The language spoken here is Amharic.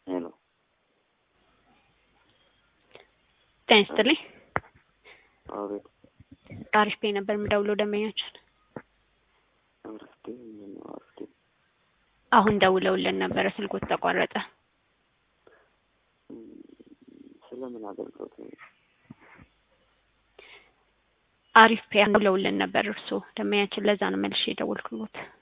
ሄሎ ጤንስትልኝ አውሬት አሪፍ ፔ ነበር የምደውለው ደንበኛችን አውሬት ምን አውሬት አሁን ደውለውልን ነበር ስልኩት ተቋረጠ ስለምን አገልግሎት አሪፍ ፔ ደውለውልን ነበር እርሱ ደንበኛችን ለዛ ነው መልሼ የደወልኩት